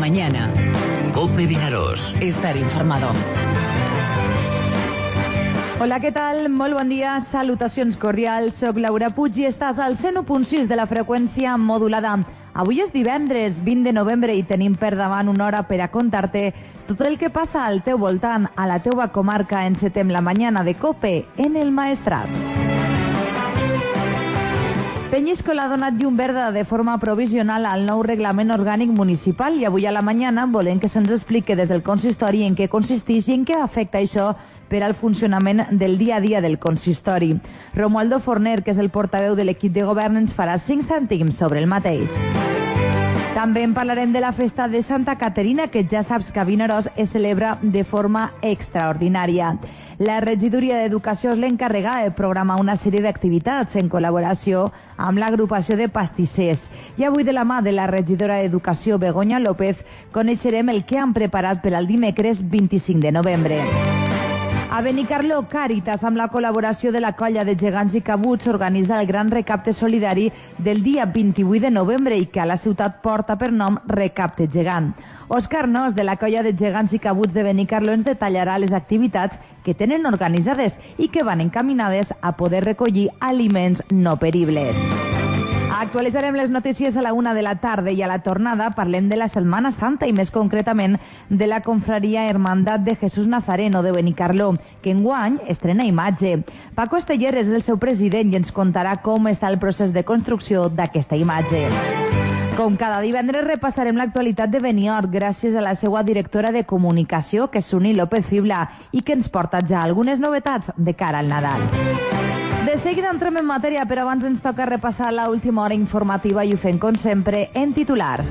mañana. COPE Vinaròs. Estar informado. Hola, què tal? Molt bon dia, salutacions cordials. Soc Laura Puig i estàs al 101.6 de la freqüència modulada. Avui és divendres 20 de novembre i tenim per davant una hora per a contar-te tot el que passa al teu voltant, a la teua comarca. Encetem la mañana de COPE en el Maestrat. Peñíscola ha donat llum verda de forma provisional al nou reglament orgànic municipal i avui a la mañana volem que se'ns explique des del consistori en què consisteix i en què afecta això per al funcionament del dia a dia del consistori. Romualdo Forner, que és el portaveu de l'equip de govern, ens farà 5 cèntims sobre el mateix. També en parlarem de la festa de Santa Caterina, que ja saps que a Vinaròs es celebra de forma extraordinària. La regidoria d'Educació és l'encarregada de programar una sèrie d'activitats en col·laboració amb l'agrupació de pastissers. I avui, de la mà de la regidora d'Educació, Begoña López, coneixerem el que han preparat per al dimecres 25 de novembre. A Benicarló, Càritas, amb la col·laboració de la colla de gegants i cabuts, organitza el gran recapte solidari del dia 28 de novembre i que a la ciutat porta per nom Recapte Gegant. Òscar Nos, de la colla de gegants i cabuts de Benicarló, ens detallarà les activitats que tenen organitzades i que van encaminades a poder recollir aliments no peribles. Actualitzarem les notícies a la 1 de la tarda i a la tornada parlem de la Setmana Santa i més concretament de la confraria Hermandat de Jesús Nazareno de Benicarló, que enguany estrena imatge. Paco Esteller és el seu president i ens contarà com està el procés de construcció d'aquesta imatge. Com cada divendres repassarem l'actualitat de Beniort gràcies a la seva directora de comunicació, que és Suni López Fibla, i que ens porta ja algunes novetats de cara al Nadal. De seguida entrem en matèria, però abans ens toca repassar l'última hora informativa i ho fem, com sempre, en titulars.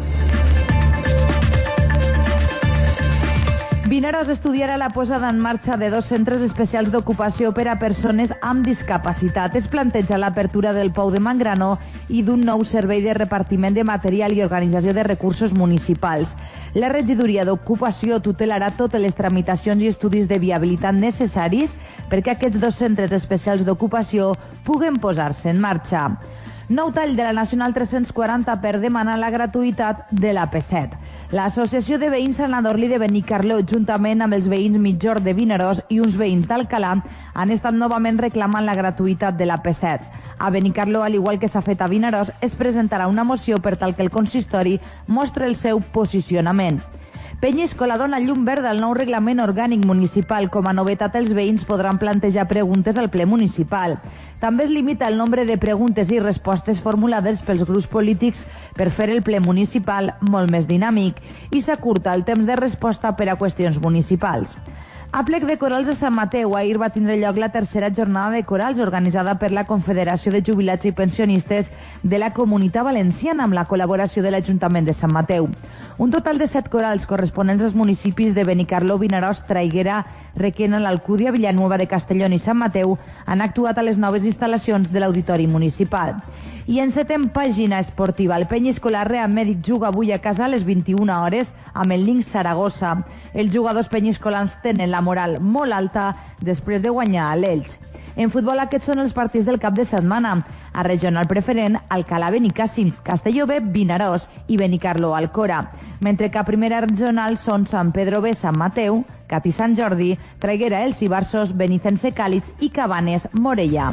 Vinaròs estudiarà la posada en marxa de 2 centres especials d'ocupació per a persones amb discapacitat. Es planteja l'apertura del Pou de Mangrano i d'un nou servei de repartiment de material i organització de recursos municipals. La regidoria d'Ocupació tutelarà totes les tramitacions i estudis de viabilitat necessaris perquè aquests 2 centres especials d'ocupació puguen posar-se en marxa. Nou tall de la Nacional 340 per demanar la gratuïtat de l'AP7. L'Associació de Veïns Sant Adorlí de Benicarló, juntament amb els veïns Mitjor de Vinaròs i uns veïns d'Alcalà, han estat novament reclamant la gratuïtat de l'AP7. A Benicarló, al igual que s'ha fet a Vinaròs, es presentarà una moció per tal que el consistori mostri el seu posicionament. Peñíscola dona llum verda al nou reglament orgànic municipal. Com a novetat, els veïns podran plantejar preguntes al ple municipal. També es limita el nombre de preguntes i respostes formulades pels grups polítics per fer el ple municipal molt més dinàmic i s'acurta el temps de resposta per a qüestions municipals. A Plec de Corals de Sant Mateu, ahir va tindre lloc la tercera jornada de corals organitzada per la Confederació de Jubilats i Pensionistes de la Comunitat Valenciana amb la col·laboració de l'Ajuntament de Sant Mateu. Un total de 7 corals corresponents als municipis de Benicarló, Vinaròs, Traiguera, Requena, l'Alcúdia, Villanueva de Castellón i Sant Mateu han actuat a les noves instal·lacions de l'Auditori Municipal. I encetem pàgina esportiva. El Peñíscola Real Mèdic juga avui a casa a les 21 hores amb el Lynx Saragossa. Els jugadors peñíscolans tenen la moral molt alta després de guanyar a l'Elx. En futbol, aquests són els partits del cap de setmana. A regional preferent, Alcalà Benicàssim, Castelló B, Vinaròs i Benicarló Alcora. Mentre que a primera regional són Sant Pedro B, Sant Mateu, Catí Sant Jordi, Traiguera Els Ibarsos, Benicense Càlix i Cabanes Morella.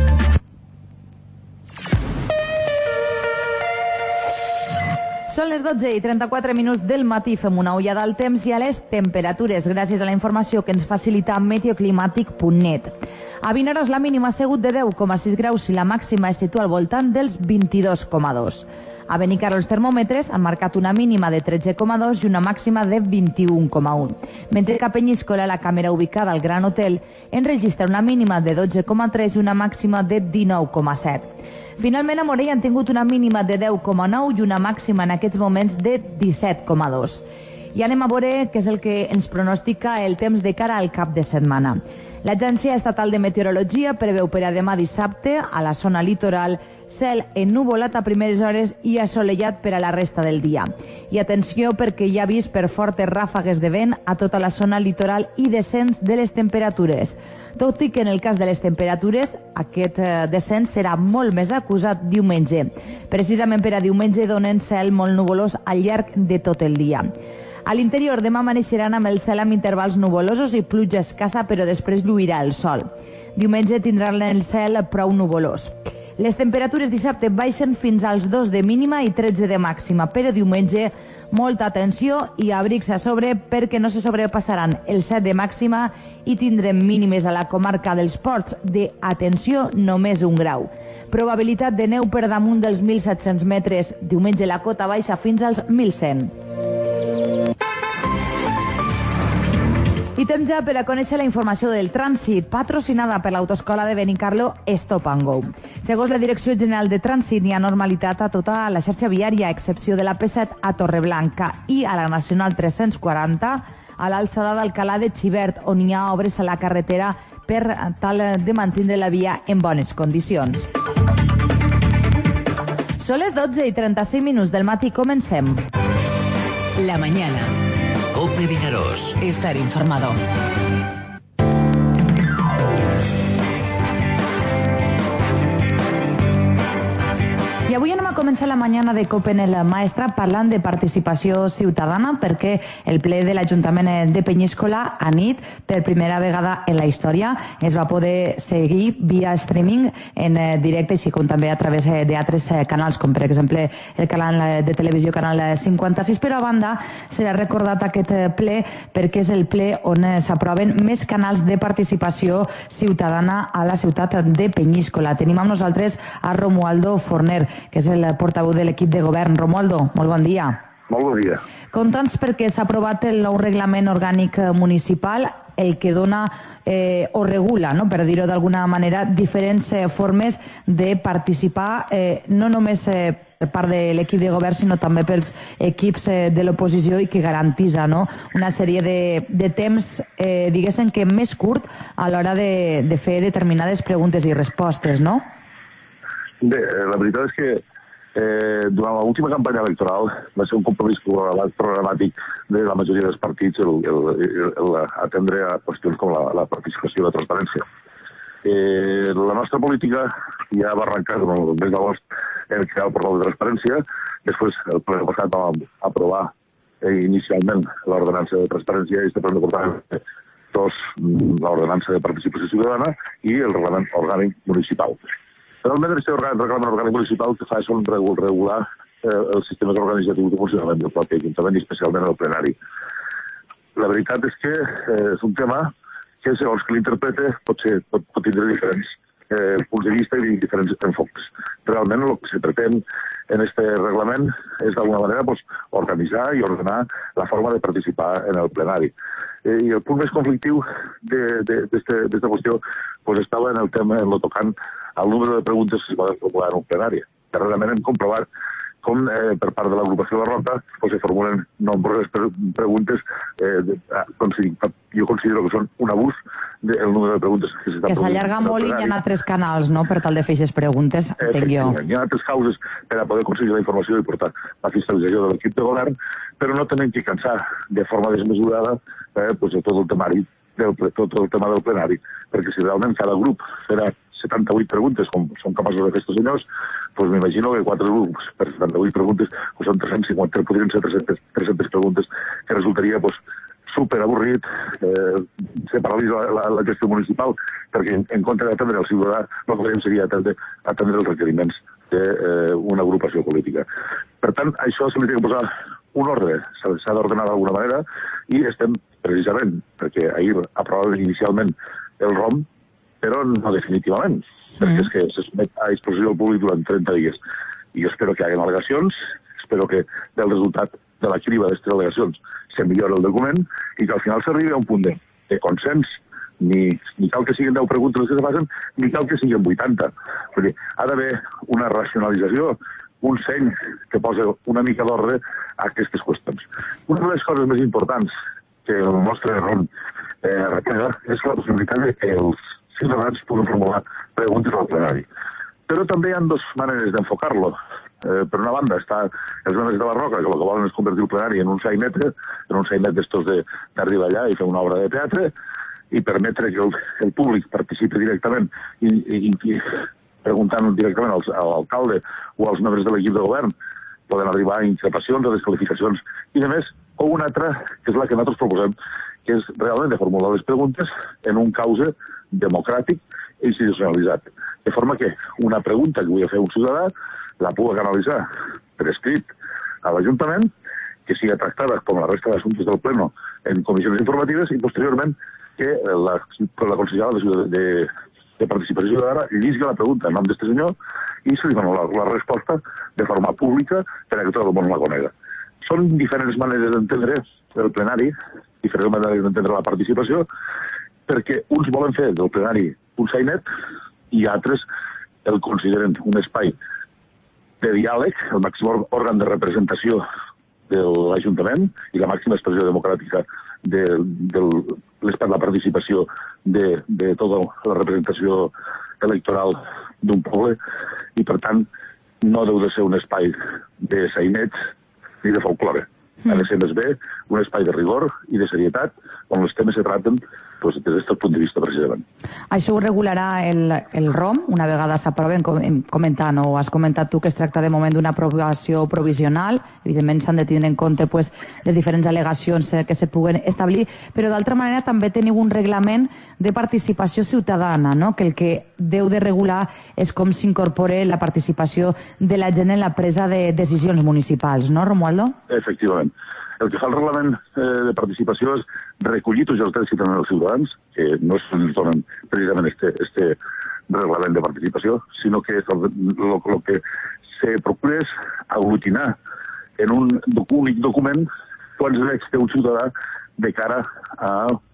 Són les 12:34 del matí, fem una ullada al temps i a les temperatures gràcies a la informació que ens facilita meteoclimàtic.net. A Vinaròs la mínima ha sigut de 10,6 graus i la màxima es situa al voltant dels 22,2. A Benicarló els termòmetres han marcat una mínima de 13,2 i una màxima de 21,1. Mentre que a Peñíscola, la càmera ubicada al Gran Hotel, enregistra una mínima de 12,3 i una màxima de 19,7. Finalment, a Morella han tingut una mínima de 10,9 i una màxima en aquests moments de 17,2. I anem a veure què és el que ens pronostica el temps de cara al cap de setmana. L'Agència Estatal de Meteorologia preveu per a demà dissabte a la zona litoral cel ennuvolat a primeres hores i assolellat per a la resta del dia. I atenció perquè hi ha vist per fortes ràfegues de vent a tota la zona litoral i descens de les temperatures. Tot i que en el cas de les temperatures aquest descens serà molt més acusat diumenge. Precisament per a diumenge donen cel molt nuvolós al llarg de tot el dia. A l'interior demà amaneixeran amb el cel amb intervals nuvolosos i pluja escassa, però després lluirà el sol. Diumenge tindran el cel prou nuvolós. Les temperatures dissabte baixen fins als 2 de mínima i 13 de màxima, però diumenge molta atenció i abrics a sobre perquè no se sobrepassaran el 7 de màxima i tindrem mínimes a la comarca dels Ports de, atenció, només 1 grau. Probabilitat de neu per damunt dels 1.700 metres. Diumenge la cota baixa fins als 1.100. I temps ja per a conèixer la informació del trànsit, patrocinada per l'autoescola de Benicarló Stop and Go. Segons la Direcció General de Trànsit, hi ha normalitat a tota la xarxa viària, a excepció de la P7 a Torreblanca i a la Nacional 340, a l'alçada d'Alcalà de Xivert, on hi ha obres a la carretera per tal de mantindre la via en bones condicions. Són les 12:35 del matí, comencem. La mañana. COPE Vinaròs. Estar informado. I avui anem a començar la mañana de COPE en el Maestra parlant de participació ciutadana, perquè el ple de l'Ajuntament de Penyíscola a nit, per primera vegada en la història, es va poder seguir via streaming en directe, així com també a través d'altres canals, com per exemple el canal de televisió Canal 56, però a banda serà recordat aquest ple perquè és el ple on s'aproven més canals de participació ciutadana a la ciutat de Penyíscola. Tenim amb nosaltres a Romualdo Forner, que és el portaveu de l'equip de govern. Romualdo, molt bon dia. Molt bon dia. Conta'ns perquè s'ha aprovat el nou reglament orgànic municipal, el que dona o regula, no, per dir-ho d'alguna manera, diferents formes de participar, no només per part de l'equip de govern, sinó també pels equips de l'oposició, i que garantisa, no, una sèrie de temps, diguéssim que més curt a l'hora de fer determinades preguntes i respostes, no? Bé, la veritat és que durant l'última campanya electoral va ser un compromís programàtic de la majoria dels partits el atendre a qüestions com la participació i la transparència. La nostra política ja va arrencar el mes d'agost en crear el portal de transparència. Després, el ple passat, vam aprovar inicialment l'ordenança de transparència i després portàvem l'ordenança de participació ciutadana i el reglament orgànic municipal. Realment, aquest reglament orgànic municipal que fa és regular el sistema organitzatiu de funcionament del propi Ajuntament i especialment el plenari. La veritat és que és un tema que, segons que l'interprete, pot tindre diferents punts de vista i diferents enfocs. Realment, el que se pretén en aquest reglament és, d'alguna manera, organitzar i ordenar la forma de participar en el plenari. I el punt més conflictiu d'esta qüestió estava en el tema, en el tocant al número de preguntes que es poden formular en un plenari. Darrerament hem comprovat com per part de l'agrupació de la Roca se formulen nombroses preguntes. Jo considero que són un abús del número de preguntes que s'estan produint. Que s'allarga molt i hi ha altres canals, no?, per tal de fer aquestes preguntes, entenc jo. Hi ha altres causes per a poder aconseguir la informació i portar la fiscalització de l'equip de govern, però no tenen que cansar de forma desmesurada tot el temari, tot el tema del plenari, perquè si realment cada grup farà 78 preguntes, com són capaços de fer aquests senyors, m'imagino que 4 grups per 78 preguntes són 350, podrien ser 300 preguntes, que resultaria superavorrit, se paralitza la gestió municipal, perquè en compte d'atendre el ciutadà, el que farem seria atendre els requeriments d'una agrupació política. Per tant, això se li té que posar un ordre, s'ha d'ordenar d'alguna manera, i estem precisament, perquè ahir aprovàvem inicialment el ROM, però no definitivament, perquè és que se somet a exposició del públic durant 30 dies. I jo espero que hi hagi al·legacions, espero que del resultat de la criba d'aquestes al·legacions se millora el document i que al final s'arribi a un punt de consens. Ni cal que siguin 10 preguntes les que se facin, ni cal que siguin 80. Vull dir, ha d'haver una racionalització, un seny que posa una mica d'ordre a aquestes qüestions. Una de les coses més importants que el nostre ROM requereix és la possibilitat que els ciutadans poden formular preguntes al plenari. Però també hi ha dues maneres d'enfocar-lo. Per una banda, està els membres de la Roca, que el que volen és convertir el plenari en un sainet d'estos d'arribar allà i fer una obra de teatre, i permetre que el públic participi directament i preguntant directament a l'alcalde o als membres de l'equip de govern poden arribar a increpacions o desqualificacions i de més, o una altra, que és la que nosaltres proposem, que és realment de formular les preguntes en un causa democràtic i institucionalitzat. De forma que una pregunta que vull fer un ciutadà la pugui analitzar per escrit a l'Ajuntament, que sigui tractada com la resta d'assumptes del Pleno en comissions informatives i posteriorment que la consellera de Participació Ciutadana llisgui la pregunta en nom d'este senyor i se li dona la resposta de forma pública per a que tot el món la conega. Són diferents maneres d'entendre el plenari, diferents maneres d'entendre la participació, perquè uns volen fer del plenari un sainet i altres el consideren un espai de diàleg, el màxim òrgan de representació de l'Ajuntament i la màxima expressió democràtica de la participació de tota la representació electoral d'un poble i, per tant, no deu de ser un espai de sainets ni de folklore. Ha de ser més bé un espai de rigor i de serietat on els temes se traten des d'aquest punt de vista, precisament. Això ho regularà el ROM, una vegada s'aproven, comentant, o has comentat tu que es tracta de moment d'una aprovació provisional, evidentment s'han de tindre en compte les diferents al·legacions que se puguen establir, però d'altra manera també teniu un reglament de participació ciutadana, no? Que el que deu de regular és com s'incorpora la participació de la gent en la presa de decisions municipals, no, Romualdo? Efectivament. El que fa el reglament de participació és recollir tots els drets que tenen els ciutadans, que no ens donen precisament este reglament de participació, sinó que el que se procura és aglutinar en un únic document quants drets té un ciutadà de cara a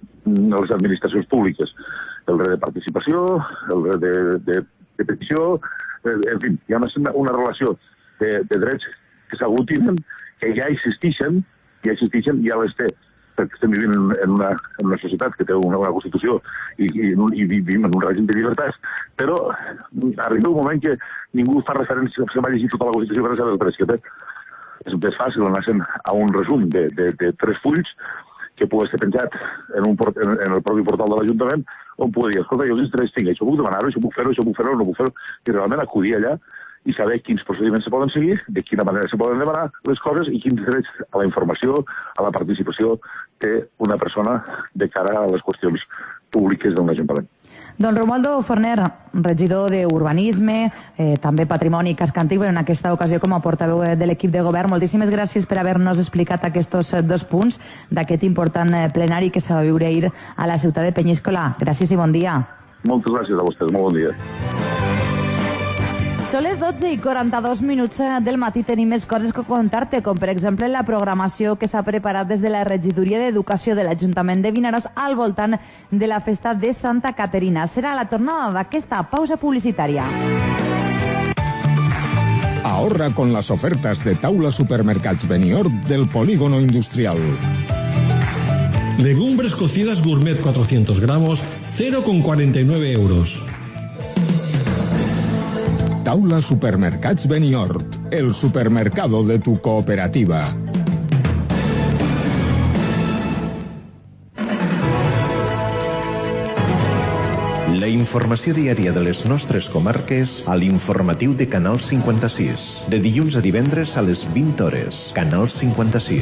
les administracions públiques. El dret de participació, el dret de petició, en fi, hi ha una relació de drets que s'aglutinen, que ja existeixen, ja les té, perquè estem vivint en una societat que té una Constitució i vivim en un règim de llibertats, però arriba un moment que ningú fa referència, se m'ha llegit tota la Constitució per saber el drets que té. És més fàcil anar-se'n a un resum de 3 fulls que pugui ser penjat en el propi portal de l'Ajuntament, on pugui dir, escolta, jo quins drets tinc, això puc demanar-ho, això puc fer-ho, no puc fer-ho, i realment acudir allà i saber quins procediments se poden seguir, de quina manera se poden demanar les coses i quins drets a la informació, a la participació té una persona de cara a les qüestions públiques d'un ajuntament. Don Romualdo Forner, regidor d'Urbanisme, també Patrimoni i Casc Antic, en aquesta ocasió com a portaveu de l'equip de govern, moltíssimes gràcies per haver-nos explicat aquests 2 punts d'aquest important plenari que s'ha de viure ahir a la ciutat de Penyíscola. Gràcies i bon dia. Moltes gràcies a vostès, molt bon dia. Són les 12:42 del matí. Tenim més coses que contar-te, com per exemple la programació que s'ha preparat des de la Regidoria d'Educació de l'Ajuntament de Vinaròs al voltant de la festa de Santa Caterina. Serà la tornada d'aquesta pausa publicitària. Ahorra con las ofertas de Taula Supermercats Benihord del Polígono Industrial. Legumbres cocidas gourmet 400 gramos, 0,49 euros. Taula Supermercats Benihord, el supermercado de tu cooperativa. La informació diària de les nostres comarques a l'informatiu de Canal 56. De dilluns a divendres a les 20 hores. Canal 56.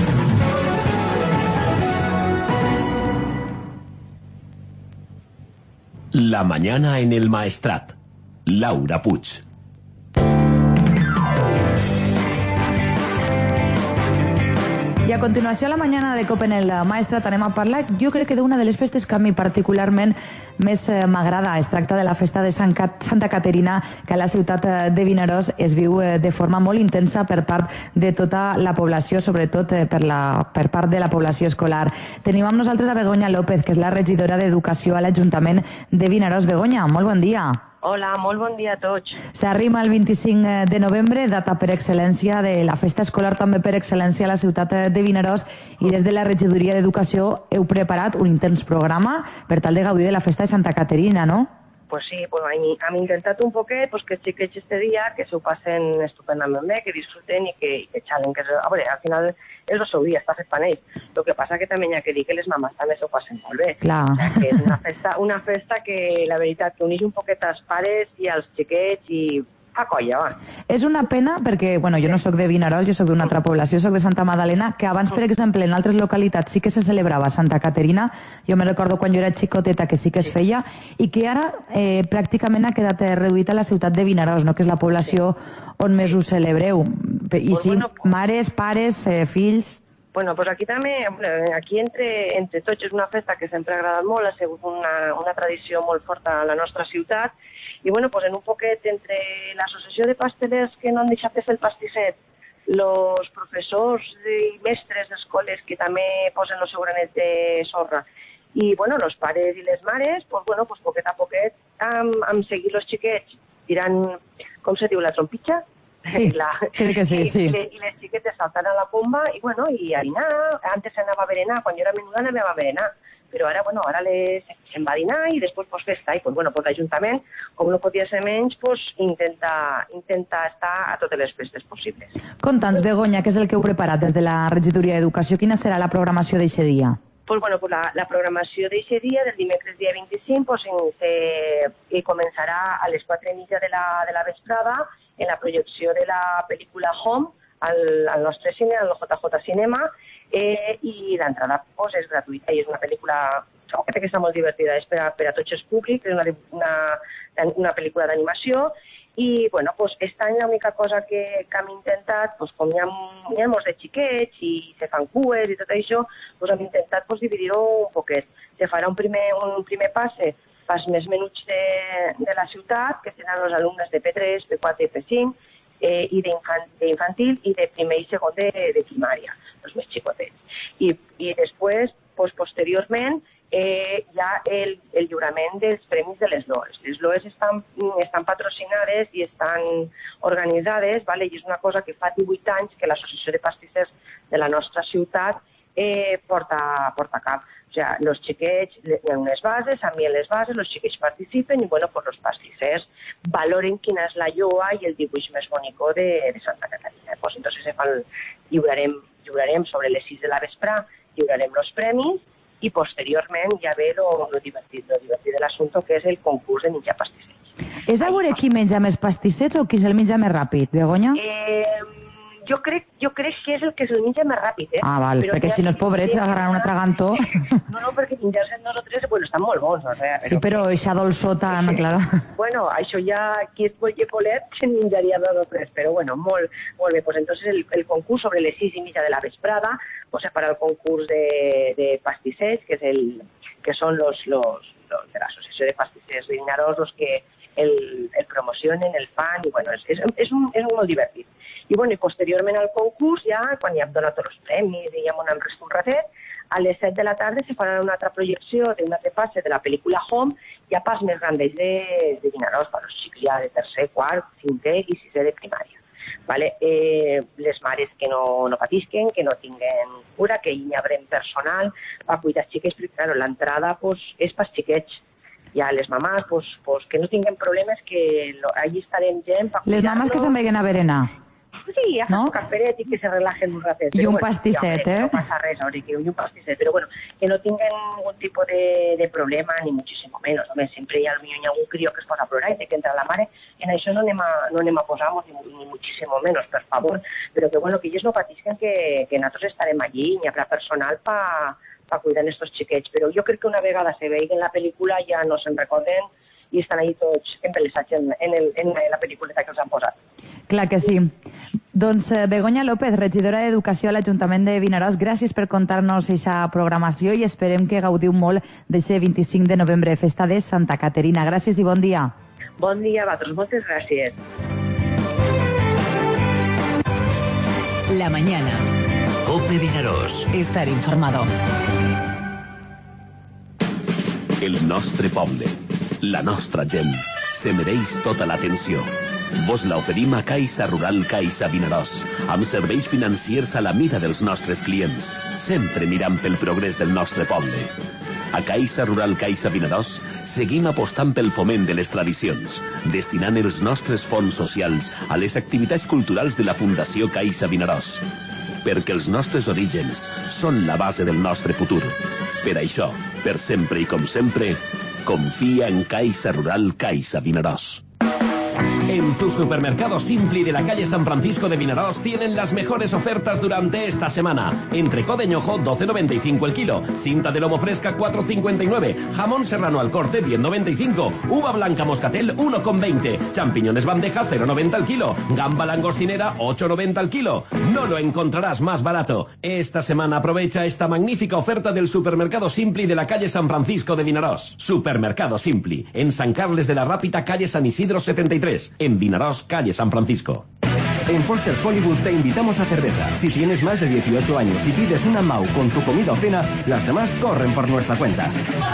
La mañana en el Maestrat. Laura Puig. I a continuació, a la mañana de COPE en el Maestrat, anem a parlar, jo crec que d'una de les festes que a mi particularment més m'agrada. Es tracta de la festa de Santa Caterina, que a la ciutat de Vinaròs es viu de forma molt intensa per part de tota la població, sobretot per part de la població escolar. Tenim amb nosaltres a Begoña López, que és la regidora d'Educació a l'Ajuntament de Vinaròs. Begoña, molt bon dia. Hola, molt bon dia a tots. S'arrima el 25 de novembre, data per excel·lència de la festa escolar, també per excel·lència a la ciutat de Vinaròs, i des de la Regidoria d'Educació heu preparat un intens programa per tal de gaudir de la festa de Santa Caterina, no? Pues sí, pues hem intentat un poquet pues, que els xiquets este dia que s'ho passen estupendament bé, que disfruten i que xalen. Que, a veure, al final és el seu dia, està fet per ells. El que passa que també hi ha que dir que les mamàs també s'ho passen molt bé. Clar. O sigui, que és una festa que la veritat que uneix un poquet als pares i als xiquets i fa colla, va. És una pena perquè, bueno, jo no sóc de Vinaròs, jo sóc d'una altra població, sóc de Santa Magdalena, que abans, per exemple, en altres localitats sí que se celebrava Santa Caterina, jo me recordo quan jo era xicoteta que sí que es feia, i que ara pràcticament ha quedat reduït a la ciutat de Vinaròs, no? Que és la població on més ho celebreu. I sí, mares, pares, fills... Bueno, pues aquí també, aquí entre tots és una festa que sempre ha agradat molt, ha sigut una tradició molt forta a la nostra ciutat, i bueno, pues en un poquet entre l'associació de pastelers que no han deixat de fer el pastisset, els professors i mestres d'escoles que també posen el seu granet de sorra, i bueno, els pares i les mares, pues bueno, pues poquet a poquet hem seguit els xiquets tirant, com se diu, la trompitxa? Sí, crec que sí, sí. I les xiquetes saltant a la pomba, i bueno, i a dinar, antes anava a berenar, quan jo era menuda anava a berenar, però ara, bueno, ara se'n va a dinar i després pues, festa, i pues, bueno, pues, l'Ajuntament, com no podia ser menys, pues, intenta estar a totes les festes possibles. Conta'ns, Begoña, què és el que heu preparat des de la Regidoria d'Educació? Quina serà la programació d'eixe dia? Pues bueno, pues la programació d'eixe dia, del dimecres dia 25, pues, començarà a les 4:30 de la vesprada en la projecció de la pel·lícula Home al nostre cine, al JJ Cinema, i l'entrada pues, és gratuïta i és una pel·lícula que està molt divertida, és per a tots els públics, és una pel·lícula d'animació, i bueno, pues, aquest any l'única cosa que hem intentat, pues, com hi ha molts de xiquets i se fan cues i tot això, pues, hem intentat pues, dividir-ho un poquet. Se farà un primer passe pels més menuts de la ciutat, que seran els alumnes de P3, P4 i P5, i d'infantil i de primer i segon de primària, els més xicotets. I després, pues, posteriorment, hi ha el lliurament dels premis de les LOES. Les LOES estan patrocinades i estan organitzades, vale? I és una cosa que fa 18 anys que l'Associació de Pastissers de la nostra ciutat porta a cap. O sigui, els xiquets hi ha unes bases, envien les bases, els xiquets participen i, bueno, pues los pastissers valoren quina és la lloa i el dibuix més bonico de Santa Caterina. Pues entonces lliurarem sobre les 6 de la vespre, lliurarem els premis i posteriorment ja ve lo divertit de l'assumpte, que és el concurs de menjar pastissets. És a veure qui menja més pastissets o qui se'l menja més ràpid, Begoña? Jo crec que és el que se'l menja més ràpid, Ah, val, però perquè si no els pobrets agarran un atragantó. No, perquè menjar-se'n 2 o 3, bueno, estan molt bons. O sea, sí, però eixa dolçota, no, claro. Bueno, això ja, qui es vol llepolet, se'n menjaria 2 o 3, però bueno, molt bé. Pues entonces el concurs sobre les 6:30 de la vesprada, pues se farà el concurs de pastissets, que són los de l'Associació de Pastissers de Vinaròs, los que el promocionen, el fan, i bueno, és molt divertit. I bueno, i posteriorment al concurs, ja, quan ja hem donat tots els premis i ja m'han restat un ratet, a les 7 de la tarda se farà una altra projecció d'un altre passe de la pel·lícula Home, ja pas més grandets de Vinaròs, per als xics ja de tercer, quart, cinquè i sisè de primària. Vale? Les mares que no patisquen, que no tinguen cura, que hi haurem personal per cuidar els xiquets, perquè claro, l'entrada pues, és pels xiquets. Ja les mamàs, pues, que no tinguin problemes, que allí estarem gent per cuidar-los. Les mamàs que se'n veguen a berenar. Sí, a no? Un caferet i que se relajen un ratet. I un pastisset, No passa res, i un pastisset, però bueno, que no tinguen ningún tipus de problema, ni muchísimo menos. Home, sempre hi ha algun crió que es posa a plorar i té que entrar la mare, en això no anem a posar-nos ni muchísimo menos, per favor. Però que bueno, que ells no patisquen, que nosaltres estarem allí, hi haurà personal per cuidar estos xiquets. Però jo crec que una vegada se veiguen la pel·lícula ja no se'n recorden i estan allí tots embelesats en la pel·lículeta que els han posat. Clar que sí. Doncs Begoña López, regidora d'Educació a l'Ajuntament de Vinaròs, gràcies per contar-nos aquesta programació i esperem que gaudiu molt d'aquest 25 de novembre, festa de Santa Caterina. Gràcies i bon dia. Bon dia a vosaltres, moltes gràcies. La mañana. COPE Vinaròs. Estar informado. El nostre poble, la nostra gent, se mereix tota l'atenció. Vos la oferim a Caixa Rural Caixa Vinaròs, amb serveis financiers a la mida dels nostres clients, sempre mirant pel progrés del nostre poble. A Caixa Rural Caixa Vinaròs seguim apostant pel foment de les tradicions, destinant els nostres fons socials a les activitats culturals de la Fundació Caixa Vinaròs. Perquè els nostres orígens són la base del nostre futur. Per això, per sempre i com sempre, confia en Caixa Rural Caixa Vinaròs. En tu supermercado Simpli de la calle San Francisco de Vinarós tienen las mejores ofertas durante esta semana. Entrecot de ñojo 12,95 el kilo, cinta de lomo fresca 4,59, jamón serrano al corte 10,95, uva blanca moscatel 1,20, champiñones bandeja 0,90 al kilo, gamba langostinera 8,90 al kilo. No lo encontrarás más barato. Esta semana aprovecha esta magnífica oferta del supermercado Simpli de la calle San Francisco de Vinarós. Supermercado Simpli, en San Carles de la Rápita, calle San Isidro 73. En Vinarós, calle San Francisco. En Foster's Hollywood te invitamos a cerveza. Si tienes más de 18 años y pides una Mau con tu comida o cena, las demás corren por nuestra cuenta.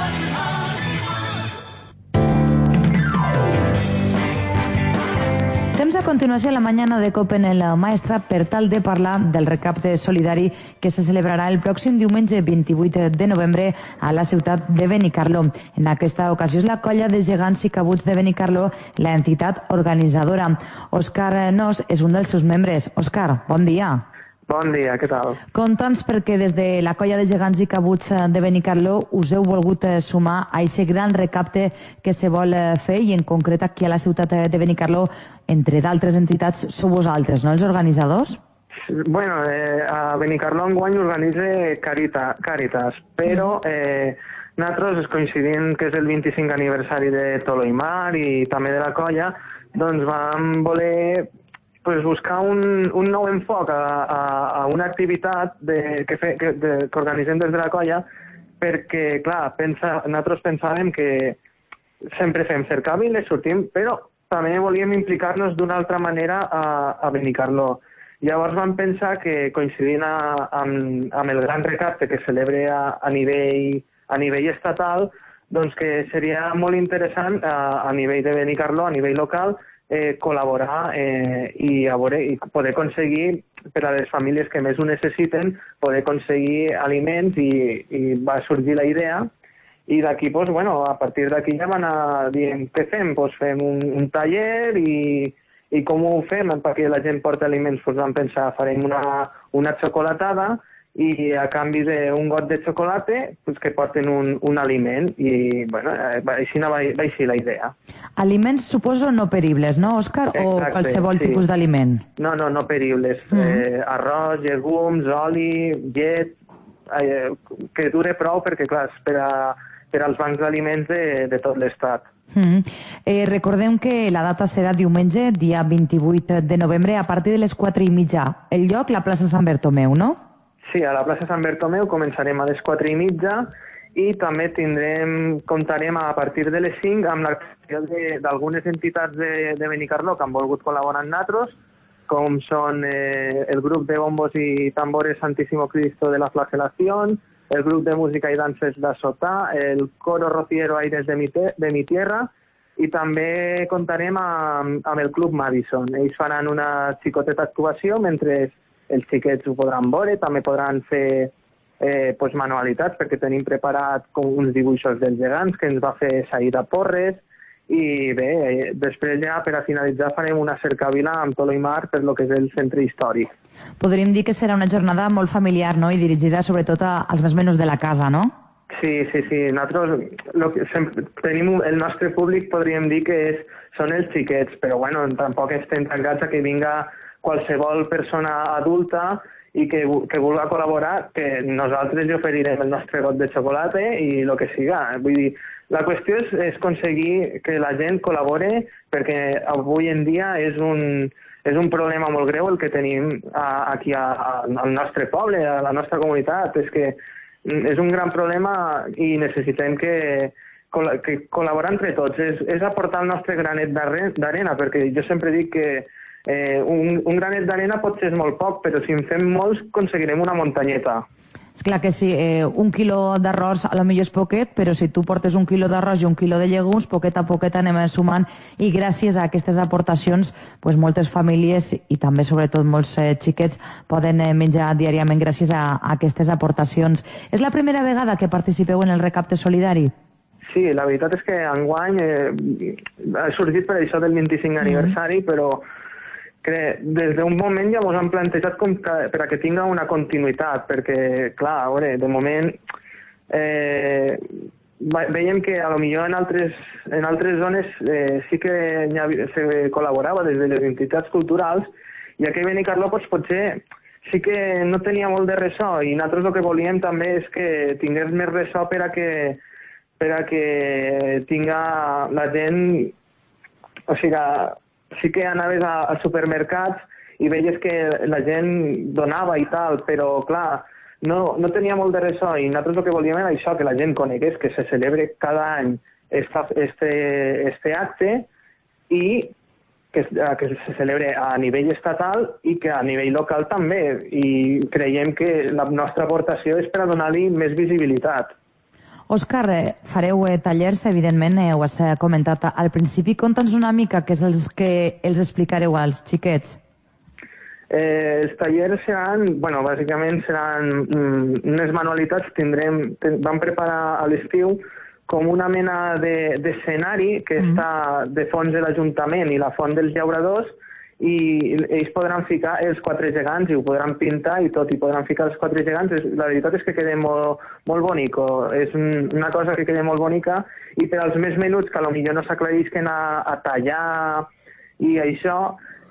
Temps a continuació la mañana de COPE en el Maestra per tal de parlar del recapte solidari que se celebrarà el pròxim diumenge 28 de novembre a la ciutat de Benicarló. En aquesta ocasió és la colla de gegants i cabuts de Benicarló la entitat organitzadora. Òscar Nos és un dels seus membres. Òscar, bon dia. Bon dia, què tal? Conta'ns perquè des de la colla de gegants i cabuts de Benicarló us heu volgut sumar a aquest gran recapte que se vol fer i en concret aquí a la ciutat de Benicarló, entre d'altres entitats, sou vosaltres, no, els organitzadors? Bueno, a Benicarló enguany organitza Càritas, però nosaltres, coincidint que és el 25 aniversari de Tolo i Mar i també de la colla, doncs vam voler buscar un nou enfoc a una activitat que organitzem des de la colla, perquè, clar, nosaltres pensàvem que sempre fem cercàvils, sortim, però també volíem implicar-nos d'una altra manera a Benicarló. Llavors vam pensar que, coincidint amb el gran recapte que celebra a nivell estatal, doncs que seria molt interessant a nivell de Benicarló, a nivell local, col·laborar i poder aconseguir, per a les famílies que més ho necessiten, poder aconseguir aliments i va sorgir la idea i d'aquí, a partir d'aquí ja van anar dient què fem, fem un taller i com ho fem perquè la gent porta aliments, vam pensar farem una xocolatada i a canvi d'un got de xocolata que porten un aliment i així va eixir la idea. Aliments suposo no peribles, no, Òscar? O qualsevol tipus d'aliment? No peribles. Arròs, llegums, oli, llet, que dure prou perquè, clar, per als bancs d'aliments de tot l'estat. Recordem que la data serà diumenge, dia 28 de novembre, a partir de les 4:30. El lloc, la plaça Sant Bertomeu, no? Sí, a la plaça Sant Bertomeu començarem a les 4:30 i també comptarem a partir de les 5 amb l'activitat d'algunes entitats de Benicarló que han volgut col·laborar amb nosaltres, com són el grup de bombos i tambores Santísimo Cristo de la Flagelación, el grup de música i danses d'Azotá, el coro rociero Aires de mi Tierra, i també comptarem amb el Club Madison. Ells faran una xicoteta actuació mentre els xiquets ho podran veure, també podran fer manualitats, perquè tenim preparat uns dibuixos dels gegants que ens va fer Saïda Porres, i bé, després ja per a finalitzar farem una cercavila amb Tolo i Mar per lo que és el centre històric. Podríem dir que serà una jornada molt familiar, no?, i dirigida sobretot als més menors de la casa, no? Sí. Nosaltres tenim el nostre públic, podríem dir que són els xiquets, però tampoc estem tancats a que vinga qualsevol persona adulta i que vulgui col·laborar, que nosaltres li oferirem el nostre got de xocolata i el que siga. Vull dir, la qüestió és aconseguir que la gent col·labore, perquè avui en dia és un problema molt greu el que tenim aquí al nostre poble, a la nostra comunitat. És que és un gran problema i necessitem que col·laborar entre tots. És aportar el nostre granet d'arena, perquè jo sempre dic que un granet d'arena pot ser molt poc, però si en fem molts aconseguirem una muntanyeta. És clar que sí, un quilo d'arròs a lo millor és poquet, però si tu portes un quilo d'arròs i un quilo de llegums, poquet a poquet anem sumant, i gràcies a aquestes aportacions moltes famílies i també sobretot molts xiquets poden menjar diàriament gràcies a aquestes aportacions. És la primera vegada que participeu en el recapte solidari? Sí, la veritat és que enguany ha sorgit per això del 25 aniversari, però des d'un moment ja ens han plantejat per a que tingui una continuïtat, perquè, clar, de moment veiem que a lo millor en altres zones sí que se col·laborava des de les entitats culturals, i aquí a Benicarló potser sí que no tenia molt de ressò, i nosaltres el que volíem també és que tingués més ressò per a que tinga la gent, o sigui, sí que anaves als supermercats i veies que la gent donava i tal, però clar, no tenia molt de ressò, i nosaltres el que volíem era això, que la gent conegués que se celebre cada any este acte i que se celebre a nivell estatal i que a nivell local també, i creiem que la nostra aportació és per a donar-li més visibilitat. Òscar, fareu tallers, evidentment, ho has comentat al principi. Conta'ns una mica què és el que els explicareu als xiquets. Els tallers seran, bàsicament seran unes manualitats, vam preparar a l'estiu com una mena d'escenari que està de fons de l'Ajuntament i la font dels llauradors, i ells podran ficar els 4 gegants i ho podran pintar i tot, i podran ficar els 4 gegants. La veritat és que queda molt bonic, és una cosa que queda molt bonica, i per als més menuts que potser no s'aclarisquen a tallar i això,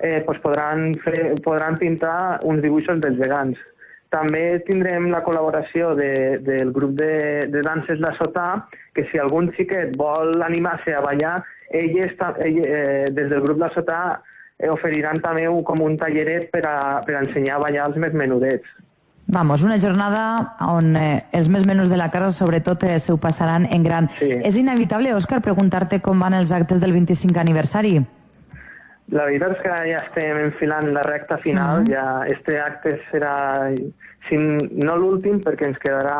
podran pintar uns dibuixos dels gegants. També tindrem la col·laboració del grup de danses La Sotà, que si algun xiquet vol animar-se a ballar, des del grup La Sotà oferiran també com un talleret per a ensenyar a ballar els més menudets. Vamos, una jornada on els més menuts de la casa sobretot se ho passaran en gran. Sí. És inevitable, Òscar, preguntar-te com van els actes del 25 aniversari? La veritat és que ja estem enfilant la recta final, ja este acte serà, si no l'últim, perquè ens quedarà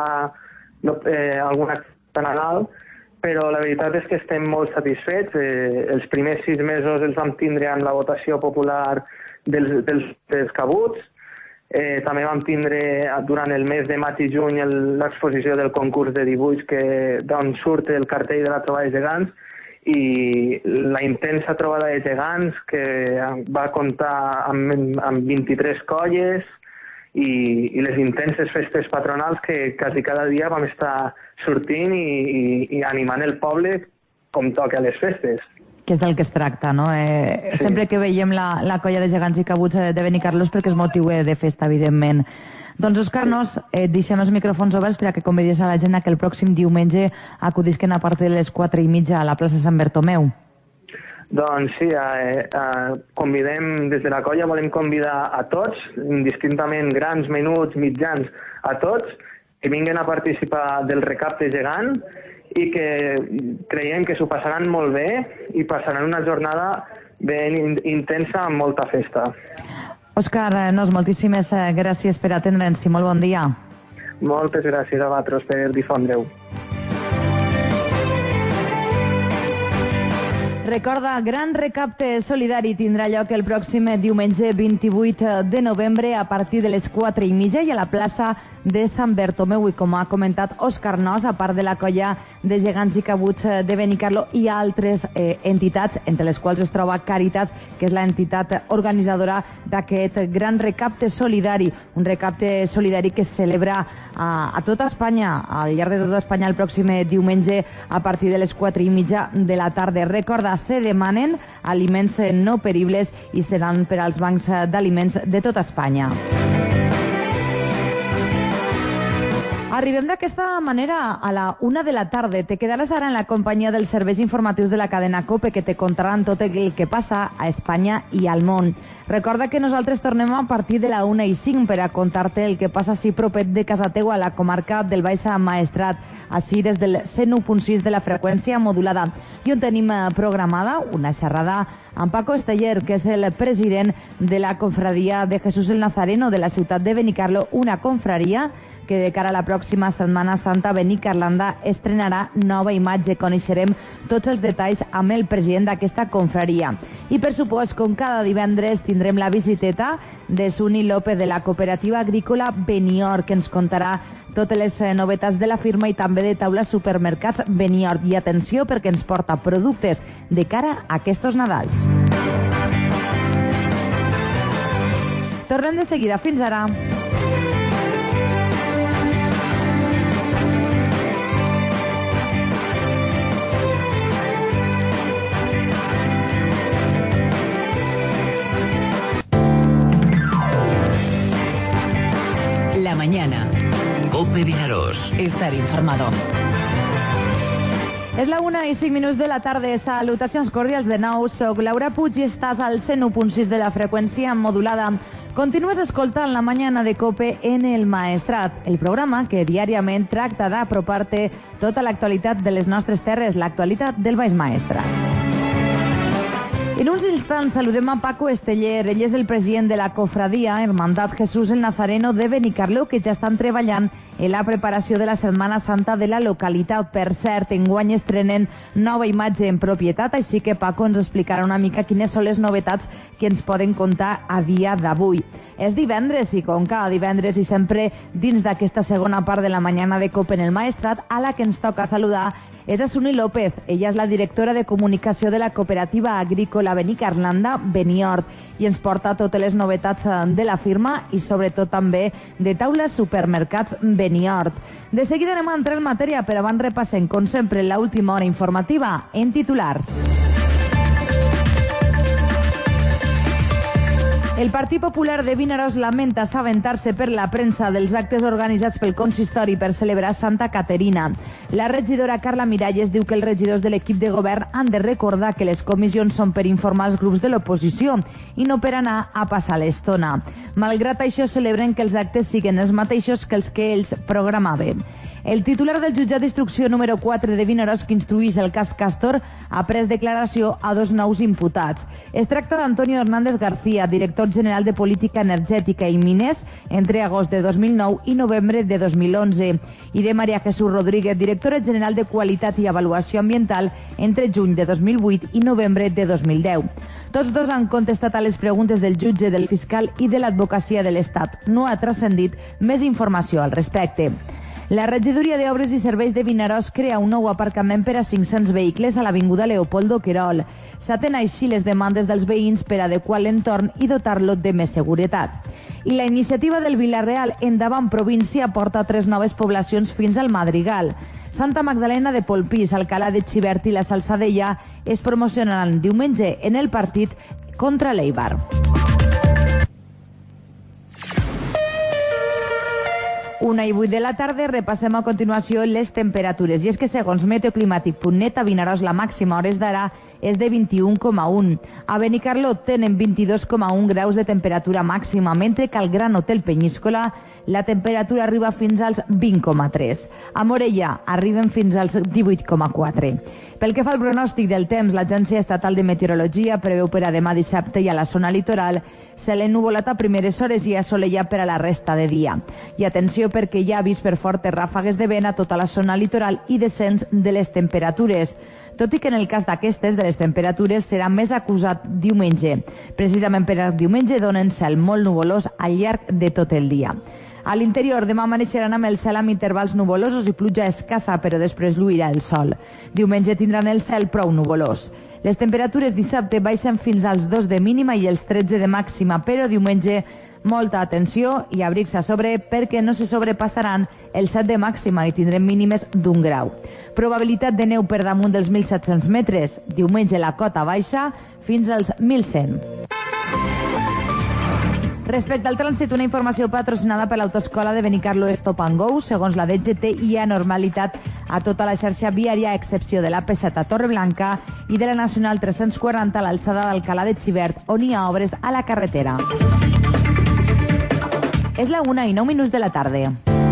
algun acte Nadal, però la veritat és que estem molt satisfets. Els primers 6 mesos els vam tindre amb la votació popular dels cabuts, també vam tindre durant el mes de maig i juny l'exposició del concurs de dibuix d'on surt el cartell de la trobada de gegants, i la intensa trobada de gegants que va comptar amb 23 colles i les intenses festes patronals que quasi cada dia vam estar sortint i animant el poble com toca a les festes. Que és del que es tracta, no? Sí. Sempre que veiem la colla de gegants i cabuts de Benicarló és perquè és motiu de festa, evidentment. Doncs, Òscar, deixem els micròfons oberts per a que convidis a la gent que el pròxim diumenge acudisquen a partir de les 4:30 a la plaça Sant Bertomeu. Doncs sí, convidem des de la colla, volem convidar a tots, indistintament grans, menuts, mitjans, a tots, que vinguin a participar del recapte gegant i que creiem que s'ho passaran molt bé i passaran una jornada ben intensa amb molta festa. Òscar, moltíssimes gràcies per atendre'ns i molt bon dia. Moltes gràcies a vosaltres per difondre-ho. Recorda, gran recapte solidari tindrà lloc el pròxim diumenge 28 de novembre a partir de les 4:30 i a la plaça de Sant Bertomeu. I com ha comentat Òscar Nos, a part de la colla de gegants i cabuts de Benicarló, hi ha altres entitats, entre les quals es troba Càritas, que és l'entitat organitzadora d'aquest gran recapte solidari. Un recapte solidari que es celebra a tota Espanya, al llarg de tota Espanya, el pròxim diumenge a partir de les 4:30 de la tarda. Recorda, se demanen aliments no peribles i seran per als bancs d'aliments de tota Espanya. Arribem d'aquesta manera a la 1 de la tarda. Te quedaràs ara en la companyia dels serveis informatius de la cadena COPE, que te contaran tot el que passa a Espanya i al món. Recorda que nosaltres tornem a partir de la 1:05 per a contar-te el que passa així propet de casa teua, a la comarca del Baix Maestrat, així des del 101.6 de la freqüència modulada. I on tenim programada una xerrada amb Paco Esteller, que és el president de la Confraria de Jesús el Nazareno de la ciutat de Benicarló, una confraria que de cara a la pròxima Setmana Santa Benicarlanda estrenarà nova imatge. Coneixerem tots els detalls amb el president d'aquesta confraria. I per supost, com cada divendres, tindrem la visiteta de Suni López de la cooperativa agrícola Benior, que ens contarà totes les novetats de la firma i també de taula supermercats Benior. I atenció, perquè ens porta productes de cara a aquests Nadals. Tornem de seguida. Fins ara. mañana. COPE Vinaròs. Estar informado. És la 1:05 de la tarda. Salutacions cordials de nou. Soc Laura Puig i estàs al 101.6 de la freqüència modulada. Continues escoltant La Mañana de COPE en el Maestrat, el programa que diàriament tracta d'apropar-te tota l'actualitat de les nostres terres, l'actualitat del Baix Maestrat. En uns instants saludem a Paco Esteller. Ell és el president de la cofradia Hermandad Jesús el Nazareno de Benicarló, que ja estan treballant en la preparació de la Setmana Santa de la localitat. Per cert, enguany estrenen nova imatge en propietat, així que Paco ens explicarà una mica quines són les novetats que ens poden contar a dia d'avui. És divendres i com cada divendres i sempre dins d'aquesta segona part de la mañana de COPE en el Maestrat, a la que ens toca saludar és a Suni López. Ella és la directora de comunicació de la cooperativa agrícola Benicarlanda Beniort i ens porta totes les novetats de la firma i sobretot també de Taula Supermercats Beniort. De seguida anem a entrar en matèria, però abans repassem, com sempre, l'última hora informativa en titulars. El Partit Popular de Vinaròs lamenta assabentar-se per la premsa dels actes organitzats pel consistori per celebrar Santa Caterina. La regidora Carla Miralles diu que els regidors de l'equip de govern han de recordar que les comissions són per informar els grups de l'oposició i no per anar a passar l'estona. Malgrat això, celebren que els actes siguin els mateixos que els que ells programaven. El titular del jutjat d'instrucció número 4 de Vinaròs, que instruïx el cas Castor, ha pres declaració a 2 nous imputats. Es tracta d'Antonio Hernández García, director general de Política Energètica i Mines entre agost de 2009 i novembre de 2011, i de María Jesús Rodríguez, directora general de Qualitat i Avaluació Ambiental entre juny de 2008 i novembre de 2010. Tots dos han contestat a les preguntes del jutge, del fiscal i de l'advocacia de l'Estat. No ha transcendit més informació al respecte. La regidoria d'Obres i Serveis de Vinaròs crea un nou aparcament per a 500 vehicles a l'Avinguda Leopoldo Querol. S'atén així les demandes dels veïns per adequar l'entorn i dotar-lo de més seguretat. I la iniciativa del Vila-real Endavant Província porta 3 noves poblacions fins al Madrigal. Santa Magdalena de Polpís, Alcalà de Xivert i la Salzadella es promocionaran diumenge en el partit contra l'Eibar. Una i 8 de la tarda, repassem a continuació les temperatures. I és que segons meteoclimàtic.net, a Vinaròs la màxima a hores d'ara és de 21,1. A Benicarló tenen 22,1 graus de temperatura màxima, mentre que al Gran Hotel Penyíscola la temperatura arriba fins als 20,3. A Morella arriben fins als 18,4. Pel que fa al pronòstic del temps, l'Agència Estatal de Meteorologia preveu per a demà dissabte i a la zona litoral cel ennuvolat a primeres hores i assolellat per a la resta de dia. I atenció, perquè hi ha avís per fortes ràfegues de vent a tota la zona litoral i descens de les temperatures, tot i que en el cas d'aquestes, de les temperatures, serà més acusat diumenge. Precisament per diumenge donen cel molt nuvolós al llarg de tot el dia. A l'interior, demà amaneixeran amb el cel amb intervals nuvolosos i pluja escassa, però després lluirà el sol. Diumenge tindran el cel prou nuvolós. Les temperatures dissabte baixen fins als 2 de mínima i els 13 de màxima, però diumenge molta atenció i abrics a sobre perquè no se sobrepassaran el 7 de màxima i tindrem mínimes d'1 grau. Probabilitat de neu per damunt dels 1.700 metres. Diumenge la cota baixa fins als 1.100. Respecte al trànsit, una informació patrocinada per l'autoescola de Benicarló Stop and Go. Segons la DGT, hi ha normalitat a tota la xarxa viària, a excepció de l'AP7 a Torreblanca i de la Nacional 340 a l'alçada d'Alcalà de Xivert, on hi ha obres a la carretera. És la 1:09 de la tarda.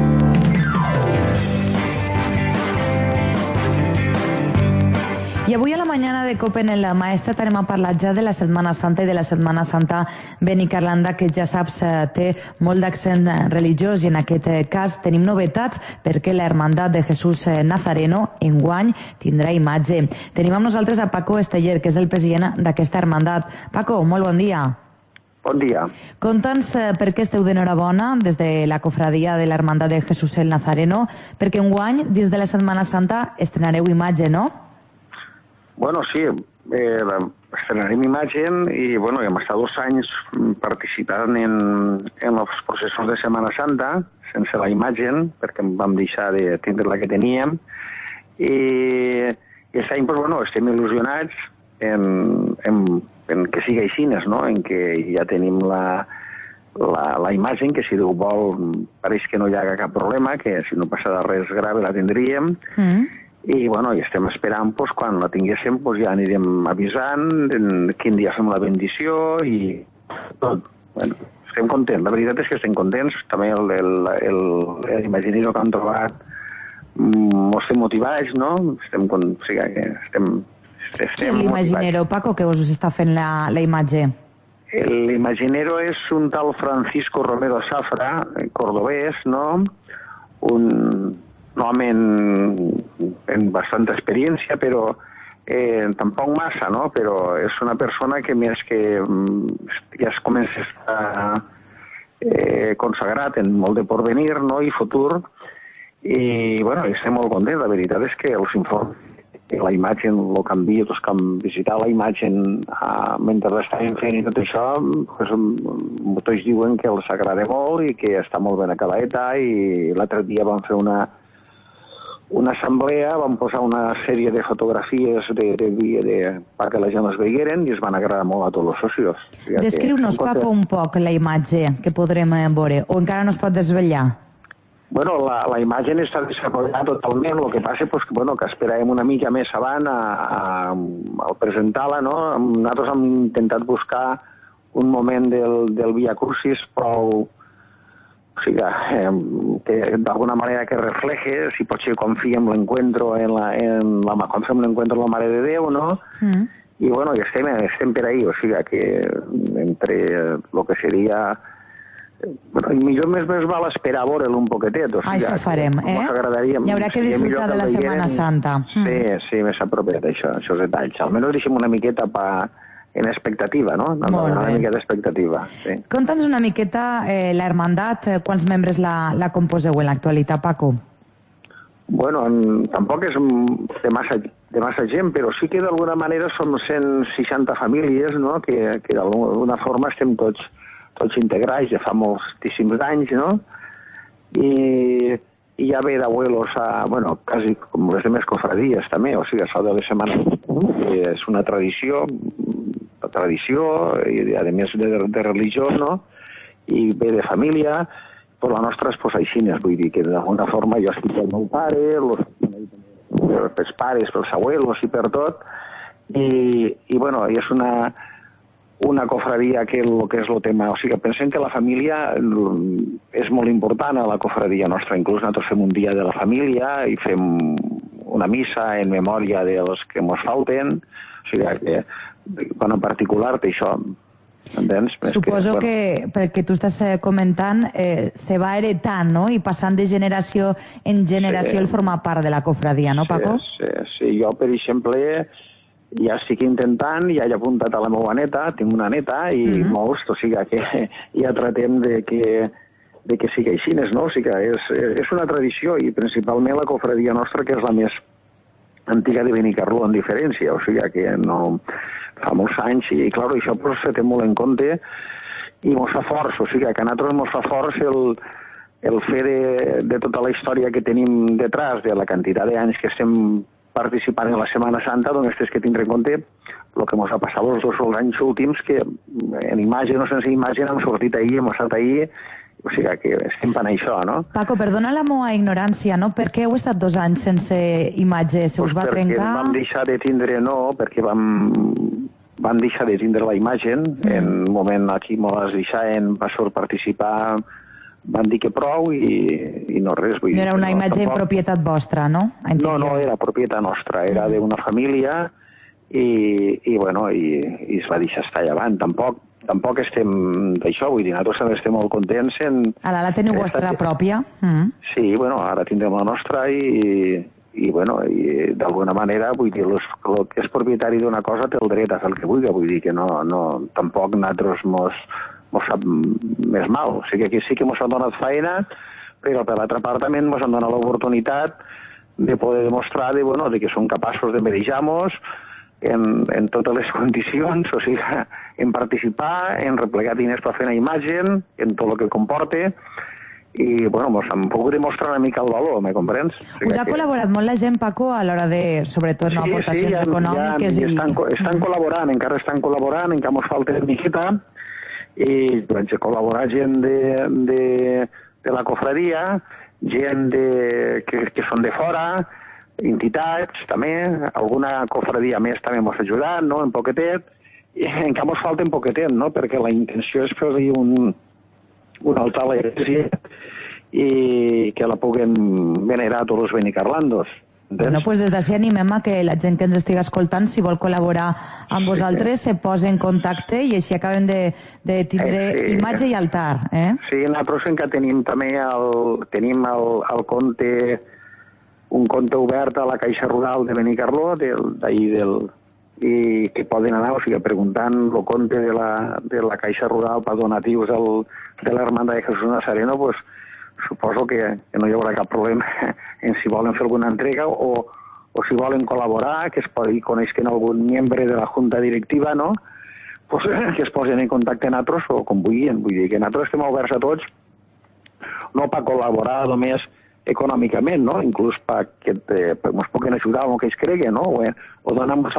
I avui a la mañana de COPE en el Maestrat anem a parlar ja de la Setmana Santa i de la Setmana Santa Benicarlanda, que ja saps té molt d'accent religiós, i en aquest cas tenim novetats perquè la Hermandad de Jesús Nazareno enguany tindrà imatge. Tenim amb nosaltres a Paco Esteller, que és el president d'aquesta Hermandad. Paco, molt bon dia. Bon dia. Conta'ns per què esteu d'enhorabona des de la cofradia de la Hermandad de Jesús el Nazareno, perquè enguany, dins de la Setmana Santa, estrenareu imatge, no? Bueno, sí, estrenarem imatge i bueno, hem estat 2 anys participant en els processos de Setmana Santa sense la imatge, perquè vam deixar de tindre la que teníem, i aquest any pues, bueno, estem il·lusionats en que sigui així, no? En que ja tenim la imatge, que si Déu vol pareix que no hi ha cap problema, que si no passa res grave la tindríem, i bueno, i estem esperant, doncs, quan la tinguéssim, doncs ja anirem avisant quin dia fem la bendició i tot. Bueno, estem contents, la veritat és que estem contents, també l'imaginero que han trobat estem motivats, no? Qui l'imaginero, Paco, que us està fent la imatge? L'imaginero és un tal Francisco Romero Zafra, cordobès, no? Un home amb bastanta experiència, però tampoc massa, no? Però és una persona que més que ja es comença a estar consagrat en molt de porvenir, no? I futur. I, bueno, estem molt contents. La veritat és que els informes, la imatge, el que han vist, els que han visitat la imatge mentre l'estàvem fent i tot això, tots diuen que els agrada molt i que està molt ben acabada, i l'altre dia vam fer una assemblea, vam posar una sèrie de fotografies perquè la gent les veieren i es van agradar molt a tots els socios. Descriu-nos, Paco, un poc la imatge que podrem veure, o encara no es pot desvetllar? Bueno, la imatge està desenvolupada totalment, el que passa és que esperàvem una mica més avant al presentar-la, no? Nosaltres hem intentat buscar un moment del Via Crucis prou, o sigui, que d'alguna manera que refleje, si pot ser quan fem l'encuentro quan fem l'encuentro amb la Mare de Déu, no? I bueno, estem per ahí, o sigui que entre el que seria... Bueno, i millor més val esperar a veure-lo un poquetet. Això farem, eh? Hi haurà que disfrutar de la Setmana Santa. Sí, més apropiat, això, els detalls. Almenys deixem una miqueta en expectativa, no? Una miqueta d'expectativa, sí. Conta'ns una miqueta la hermandat, quants membres la composeu en l'actualitat, Paco? Bueno, tampoc és de massa gent, però sí que d'alguna manera som 160 famílies, no? Que d'alguna forma estem tots integrats, ja fa moltíssims anys, no? I ja ve d'abuelos quasi com les demés cofradies també, o sigui, això de les setmanes és una tradició, i a més de religió, no? I ve de família, però la nostra és així, vull dir que d'alguna forma jo estic pel meu pare, pels pares, pels abuelos i per tot, i bueno, és una cofradia que el que és el tema, o sigui, pensem que la família és molt important a la cofradia nostra, inclús nosaltres fem un dia de la família i fem una missa en memòria dels que ens falten, o sigui, en particular té això, entens? Suposo que, pel que tu estàs comentant, se va heretant, no?, i passant de generació en generació el formar part de la cofradia, no, Paco? Sí, jo, per exemple, ja estic intentant, ja he apuntat a la meva neta, tinc una neta, i molts, o sigui que ja tratem de que sigui així, no? O sigui que és una tradició, i principalment la cofradia nostra, que és la més antiga de Benicarló, en diferència, o sigui que no fa molts anys, i clar, això se té molt en compte, i ens fa forts, o sigui que a nosaltres ens fa forts el fer de tota la història que tenim detrás, de la quantitat d'anys que estem participant en la Setmana Santa, doncs és que tindré en compte el que ens ha passat els 2 anys últims, que en imatge o sense imatge hem sortit ahir, hem estat ahir, o sigui que estem per això, no? Paco, perdona la meva ignorància, no? Per què heu estat 2 anys sense imatge? Se us va trencar? Perquè vam deixar de tindre, perquè vam deixar de tindre la imatge, en un moment aquí ens deixaven, va participar, van dir que prou i no res. No era una imatge de propietat vostra, no? No, era propietat nostra, era d'una família i bueno, i es va deixar estar llevant. Tampoc estem d'això, vull dir, nosaltres estem molt contents Ara la teniu vostra pròpia? Sí, bueno, ara tindrem la nostra i bueno, i d'alguna manera, vull dir, el que és propietari d'una cosa té el dret a fer el que vulgui, vull dir que tampoc nosaltres mos sap més mal. O sigui que sí que ens han donat feina, però per l'altra part també ens han donat l'oportunitat de poder demostrar de que som capaços de manejar-nos en totes les condicions, o sigui, en participar, en replegar diners per fer una imatge, en tot el que comporta, i bueno, ens han pogut demostrar una mica el valor, me comprens? Us ha col·laborat molt la gent, Paco, a l'hora de, sobretot, aportacions econòmiques? Sí, estan col·laborant, encara estan col·laborant, encara ens falta miqueta, i vaig a col·laborar gent de la cofradia, gent que són de fora, entitats també, alguna cofradia més també m'ha ajudat, no?, en poquetet, i encara ens falta en poquetet, no?, perquè la intenció és fer-li un altar a l'església i que la puguem venerar tots els benicarlandos. Bueno, pues des d'ací animem a que la gent que ens estiga escoltant, si vol col·laborar amb vosaltres, se posi en contacte i així acabem de tindre imatge i altar. Sí, nosaltres encara tenim també el compte, un compte obert a la Caixa Rural de Benicarló, i que poden anar, o sigui, preguntant el compte de la Caixa Rural per donatius de l'Hermandad de Jesús Nazareno, pues suposo que no hi haurà cap problema en si volen fer alguna entrega o si volen col·laborar, que es coneixen algun membre de la junta directiva, no?, pues, que es posen en contacte amb nosaltres o com vulguin. Vull dir que nosaltres estem oberts a tots, no per col·laborar només econòmicament, no?, inclús perquè ens puguin ajudar amb el que ells creguen, no?, o donar-nos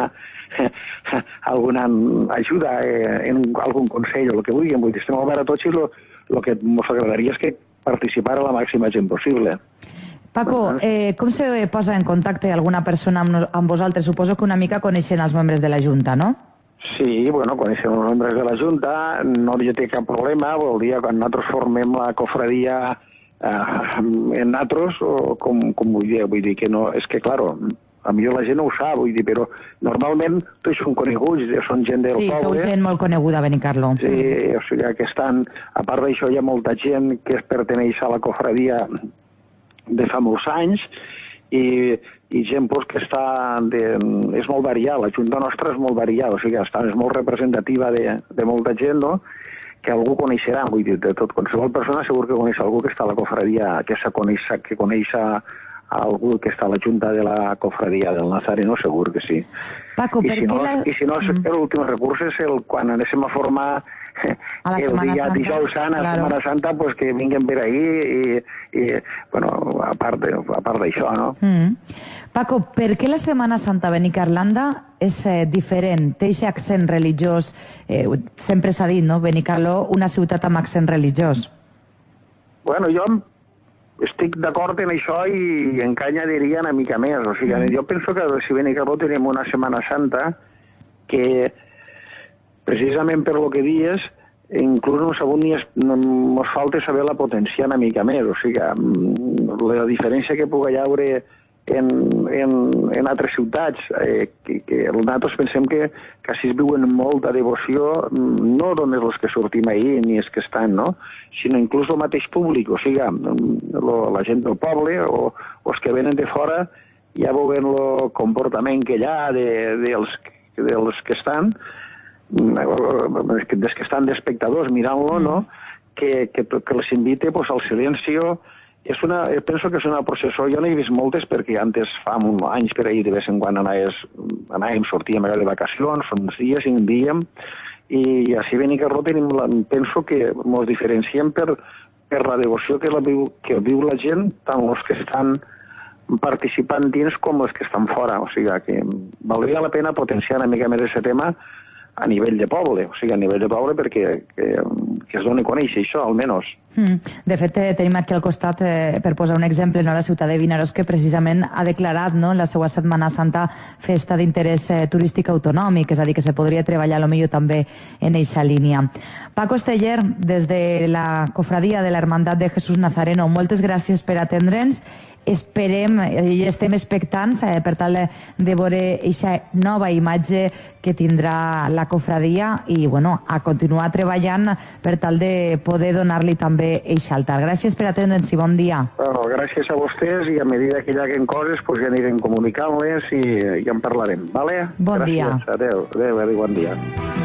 alguna ajuda en algun consell o el que vulguin. Vull dir, estem oberts a tots i el que ens agradaria és que participar a la màxima gent possible. Paco, com se posa en contacte alguna persona amb vosaltres? Suposo que una mica coneixen els membres de la Junta, no? Sí, bueno, coneixen els membres de la Junta, no hi té cap problema, vol dir, quan nosaltres formem la cofradia en nosaltres, o com vull dir que no, és que, claro, a millor la gent no ho sap, vull dir, però normalment tots són coneguts, són gent del poble. Sí, sou gent molt coneguda a Benicarló. Sí, o sigui que estan, a part d'això hi ha molta gent que es perteneix a la cofradia de fa molts anys i gent pues, que està, és molt variada, la Junta nostra és molt variada, o sigui que és molt representativa de molta gent, no?, que algú coneixerà, vull dir, de tot, qualsevol persona segur que coneix algú que està a la cofradia, que coneix algú que està a la Junta de la cofradia del Nazareno, segur que sí. Paco, I si no, l'últim recurs és quan anéssim a formar el dia dijous sant, a Setmana Santa, pues que vinguen per ahí i bueno, a part d'això, no? Paco, per què la Setmana Santa a Benicarló és diferent? Té aquest accent religiós, sempre s'ha dit, no? Benicarló, una ciutat amb accent religiós. Bueno, jo estic d'acord en això i encara diria una mica més. O sigui, jo penso que si Benicarló tenim una Setmana Santa que precisament per lo que dius, inclús ens falta saber la potenciar una mica més. O sigui, la diferència que pugui haure en altres ciutats, que nosaltres pensem que quasi es viuen molta devoció, no només els que sortim ahir ni els que estan, no?, sinó inclús el mateix públic, o sigui, la gent del poble o els que venen de fora, ja veuen el comportament que hi ha dels que estan, dels que estan d'espectadors mirant-lo, no?, que les invite al silenci. Penso que és una processó, jo n'he vist moltes perquè antes fa anys per ahir de vegades en quan anàvem, sortíem de vacacions, uns dies i en díem, i així a Benicarló penso que ens diferenciem per la devoció que viu la gent, tant els que estan participant dins com els que estan fora. O sigui que valdria la pena potenciar una mica més aquest tema a nivell de poble, o sigui, a nivell de poble perquè es doni a conèixer això, almenys. De fet, tenim aquí al costat, per posar un exemple, la ciutat de Vinaròs, que precisament ha declarat en la seva Setmana Santa festa d'interès turístic autonòmic, és a dir, que se podria treballar potser també en eixa línia. Paco Esteller, des de la cofradia de l'Hermandad de Jesús Nazareno, moltes gràcies per atendre'ns. Esperem i estem expectants per tal de veure aquesta nova imatge que tindrà la cofradia i a continuar treballant per tal de poder donar-li també aquest altar. Gràcies per atendre'ns i bon dia. Gràcies a vostès i a mesura que hi haguen coses ja anirem comunicant-les i en parlarem. Bon dia. Adéu, bon dia.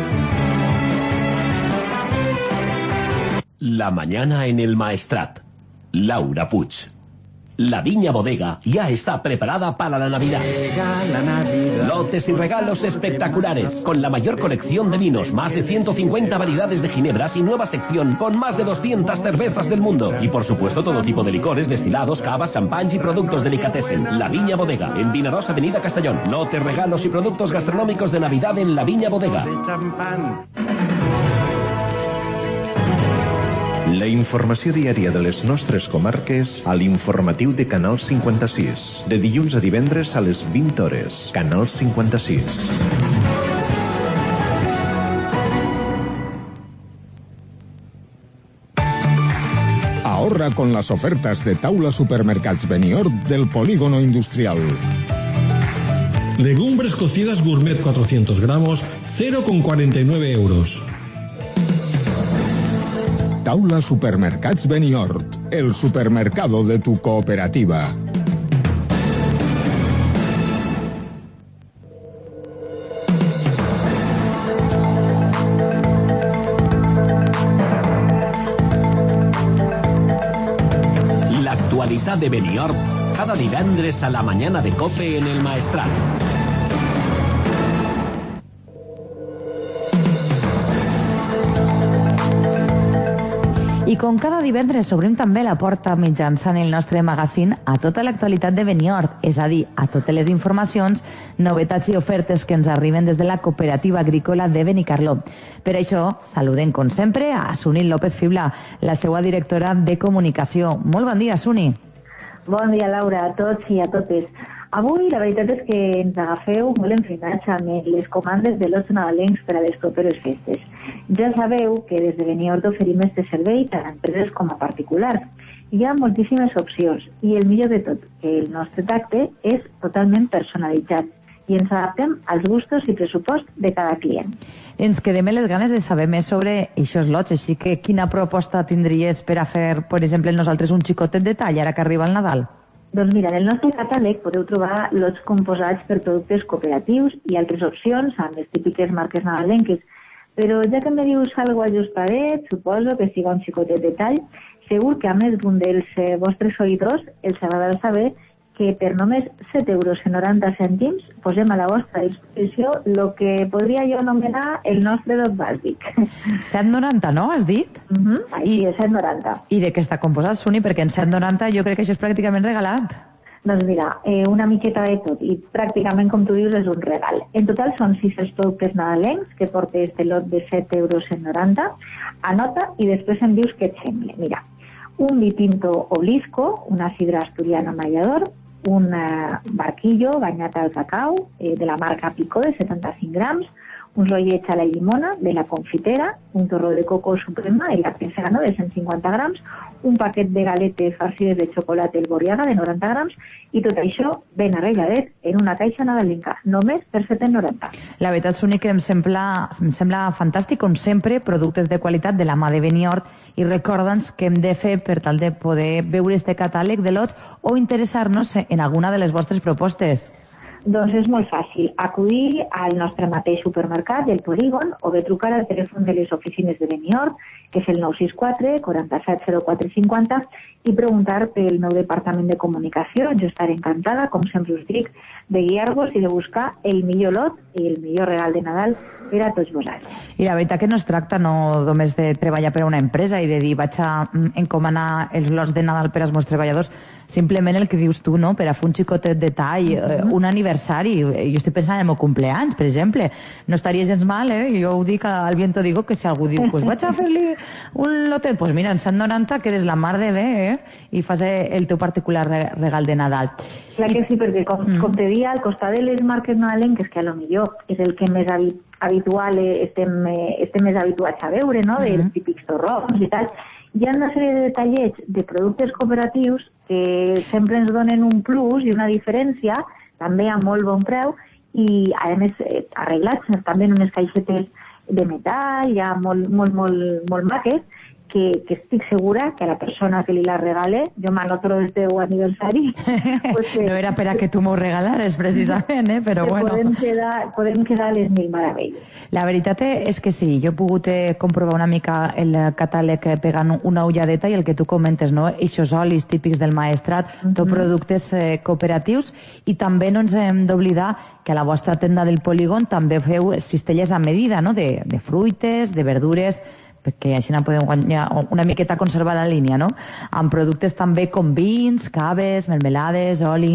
La mañana en el Maestrat. Laura Puig. La Viña Bodega ya está preparada para la Navidad. Lotes y regalos espectaculares, con la mayor colección de vinos, más de 150 variedades de ginebras y nueva sección con más de 200 cervezas del mundo. Y por supuesto todo tipo de licores, destilados, cavas, champán y productos delicatessen. La Viña Bodega, en Vinaròs, Avenida Castellón. Lotes, regalos y productos gastronómicos de Navidad en La Viña Bodega. La informació diària de les nostres comarques a l'informatiu de Canal 56. De dilluns a divendres a les 20 hores. Canal 56. Ahorra con las ofertas de Taula Supermercats Benihord del Polígono Industrial. Legumbres cocidas gourmet 400 gramos, 0,49 euros. Taula Supermercats Benihord, el supermercado de tu cooperativa. L'actualitat de Benihord cada divendres a la mañana de COPE en el Maestrat. I com cada divendres obrim també la porta mitjançant el nostre magazín a tota l'actualitat de Benihord, és a dir, a totes les informacions, novetats i ofertes que ens arriben des de la cooperativa agrícola de Benicarló. Per això, saludem com sempre a Suni López Fibla, la seva directora de comunicació. Molt bon dia, Suni. Bon dia, Laura, a tots i a totes. Avui la veritat és que ens agafeu molt enfeinats amb les comandes de lots nadalencs per a les properes festes. Ja sabeu que des de Benihord oferim este servei tant a empreses com a particulars. Hi ha moltíssimes opcions i el millor de tot, que el nostre tracte és totalment personalitzat i ens adaptem als gustos i pressupost de cada client. Ens quedem les ganes de saber més sobre aquests lots, així que quina proposta tindries per a fer, per exemple, nosaltres un xicotet de tall ara que arriba el Nadal? Doncs mira, en el nostre catàleg podeu trobar lots composats per productes cooperatius i altres opcions amb les típiques marques nadalenques. Però ja que me dius algo ajustadet, suposo que siga un xicotet de tall, segur que a més d'un dels vostres oïdors els agradarà saber que per només 7,90 € posem a la vostra disposició el que podria jo anomenar el nostre dot bàsic. 7,90, no? Has dit? Sí, 7,90. I de què està composat, Suni? Perquè en 7,90 jo crec que això és pràcticament regalat. Doncs mira, una miqueta de tot i pràcticament, com tu dius, és un regal. En total són 6 productes nadalencs que porta este lot de 7,90 €. Anota i després em dius què et sembla. Mira, un vi tinto Oblisco, una sidra asturiana Mallador, un barquillo banyat al cacau de la marca Picó de 75 grams, un rotllet a la llimona de la confitera, un torró de coco suprema, el artesano de 150 grams, un paquet de galetes farcides de xocolata el Borriaga de 90 grams i tot això ben arregladet en una caixa nadalenca, només per 7,90. La veritat, Suni, que em sembla fantàstic, com sempre, productes de qualitat de la mà de Benihord, i recorda'ns què hem de fer per tal de poder veure este catàleg de lots o interessar-nos en alguna de les vostres propostes. Doncs és molt fàcil. Acudir al nostre mateix supermercat del Polígon o bé trucar al telèfon de les oficines de Benihord, que és el 964 47 04 50, i preguntar pel meu departament de comunicació. Jo estaré encantada, com sempre us dic, de guiar-vos i de buscar el millor lot i el millor regal de Nadal per a tots vosaltres. I la veritat que no es tracta no només de treballar per a una empresa i de dir vaig a encomanar els lots de Nadal per als meus treballadors, simplement el que dius tu, no? Per a fer un xicotet de tall, un aniversari. Jo estic pensant en el meu cumpleaños, per exemple. No estaria gens mal, Jo ho dic al viento digo, que si algú diu, pues vaig a fer-li un lotet, pues mira, en 190 quedes la mar de bé, i fas el teu particular regal de Nadal. Clar que sí, perquè com te dia, al costat de les marques nadalenques, que a lo millor és el que més habitual estem més habituats a veure, no?, dels típics torrons i tal, hi ha una sèrie de detallets de productes cooperatius que sempre ens donen un plus i una diferència, també a molt bon preu, i a més arreglats també en unes caixetes de metall, ja molt maques, que estic segura que a la persona que li la regale, jo m'anoto el teu aniversari. No era per a que tu m'ho regalares, precisament, però bueno. Podem quedar a les mil meravelles. La veritat és que sí, jo he pogut comprovar una mica el catàleg pegant una ulladeta i el que tu comentes, no? Eixos olis típics del Maestrat, tot productes cooperatius, i també no ens hem d'oblidar que a la vostra tenda del Polígon també feu cistelles a medida, no?, de fruites, de verdures, perquè així no podem guanyar una miqueta a conservar la línia, no? Amb productes també com vins, caves, melmelades, oli.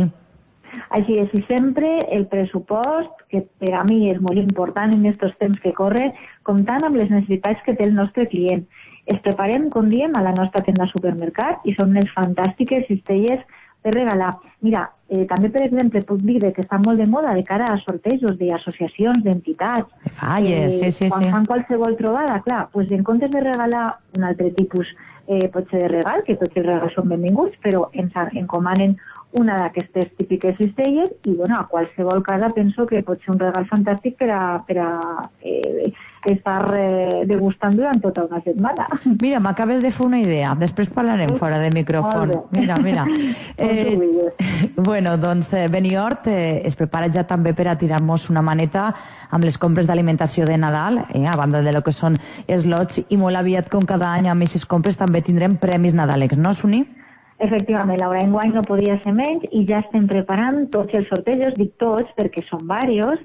Així és, i sempre el pressupost, que per a mi és molt important en aquests temps que corren, comptant amb les necessitats que té el nostre client. Es preparem, com diem, a la nostra tenda supermercat i són unes fantàstiques cistelles per regalar. Mira, també, per exemple, puc dir que està molt de moda de cara a sortejos d'associacions, d'entitats. Sí. Quan fan qualsevol trobada, clar, doncs en comptes de regalar un altre tipus potser de regal, que tots els regals són benvinguts, però ens encomanen una d'aquestes típiques cistelles i, bueno, a qualsevol casa penso que pot ser un regal fantàstic per a estar degustant durant tota una setmana. Mira, m'acabes de fer una idea. Després parlarem fora de micròfon. Mira. Bueno, doncs Benihort es prepara ja també per a tirar-nos una maneta amb les compres d'alimentació de Nadal, a banda de lo que són els lots, i molt aviat, com cada any, amb aquestes compres també tindrem premis nadalencs, no, Suni? Efectivament, Laura, enguany no podria ser menys i ja estem preparant tots els sortejos, dic tots perquè són diversos,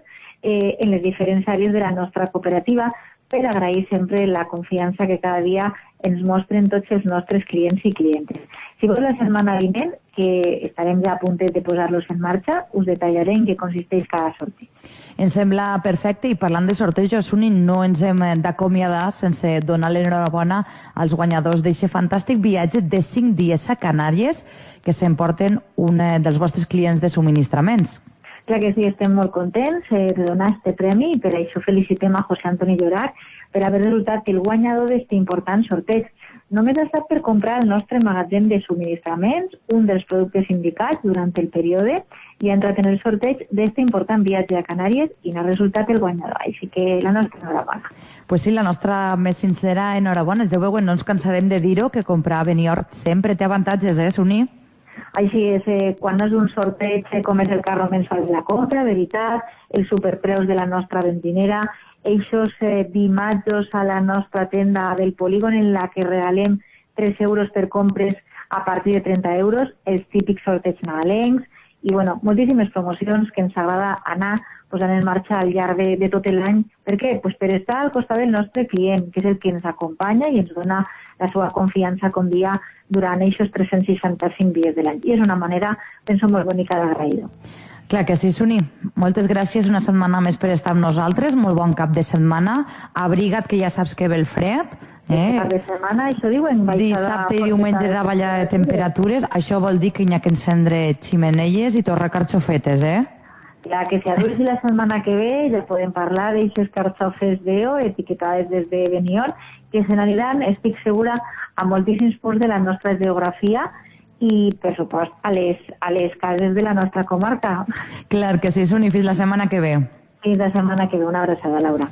en les diferents àrees de la nostra cooperativa, per agrair sempre la confiança que cada dia ens mostren tots els nostres clients i clientes. Si vols la setmana vinent, que estarem ja a punt de posar-los en marxa, us detallaré en què consisteix cada sorteig. Em sembla perfecte, i parlant de sortejos, Suni, no ens hem d'acomiadar sense donar l'enhorabona als guanyadors d'aquest fantàstic viatge de 5 dies a Canàries que s'emporten un dels vostres clients de subministraments. Clar que sí, estem molt contents de donar aquest premi i per això felicitem a José Antoni Llorac per haver resultat el guanyador d'aquest important sorteig. Només ha estat per comprar el nostre magatzem de subministraments, un dels productes indicats durant el període, i ha entrat en el sorteig d'aquest important viatge a Canàries i n'ha resultat el guanyador. Així que la nostra enhorabona. Pues sí, la nostra més sincera enhorabona. Ja ho veuen, no ens cansarem de dir-ho, que comprar a Benihort sempre té avantatges, Suni? Així és, quan és un sorteig com és el carro mensual de la compra, veritat, els superpreus de la nostra benzinera, eixos dimatjos a la nostra tenda del polígon en la que regalem 3 euros per compres a partir de 30 euros, els típics sorteigs nadalencs i, bueno, moltíssimes promocions que ens agrada anar posant en marxa al llarg de tot l'any. Per què? Pues per estar al costat del nostre client, que és el que ens acompanya i ens dona la seva confiança com dia durant aquests 365 dies de l'any. I és una manera, penso, molt bonica d'agrair-ho. Clar que sí, Suni. Moltes gràcies una setmana més per estar amb nosaltres. Molt bon cap de setmana. Abriga't, que ja saps que ve el fred. Cap de setmana, això diuen. Dissabte i diumenge davalla de temperatures. Això vol dir que hi ha que encendre ximeneies i torrar carxofetes, Clar que si adults la setmana que ve ja podem parlar d'aixes carxofes d'EO etiquetades des de Benihort, que se n'aniran, estic segura, a moltíssims punts de la nostra geografia i, per supost, a les cases de la nostra comarca. Clar que sí, Suni, fins la setmana que ve. Fins la setmana que ve. Una abraçada, Laura.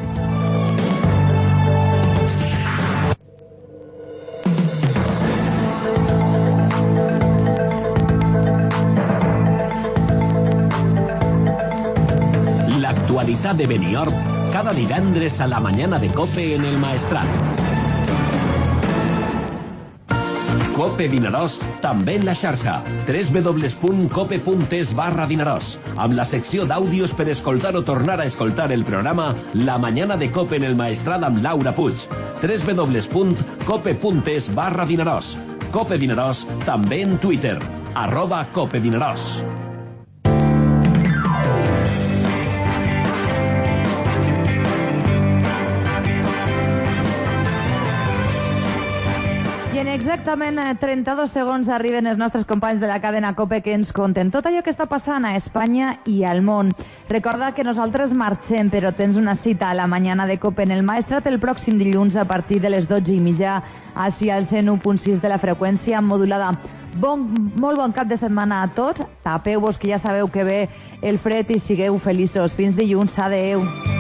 L'actualitat de Benihort cada divendres a la mañana de COPE en el Maestrat. COPE Vinaròs, també en la xarxa, www.cope.es/Vinaròs, amb la secció d'àudios per escoltar o tornar a escoltar el programa La Mañana de COPE en el Maestrat amb Laura Puig, www.cope.es/Vinaròs. COPE Vinaròs, també en Twitter, @COPE Vinaròs. En exactament 32 segons arriben els nostres companys de la cadena COPE que ens conten tot allò que està passant a Espanya i al món. Recorda que nosaltres marxem, però tens una cita a la mañana de COPE en el Maestrat el pròxim dilluns a partir de les 12:30 així al 101.6 de la freqüència modulada. Molt bon cap de setmana a tots. Tapeu-vos, que ja sabeu que ve el fred, i sigueu feliços. Fins dilluns. Adeu.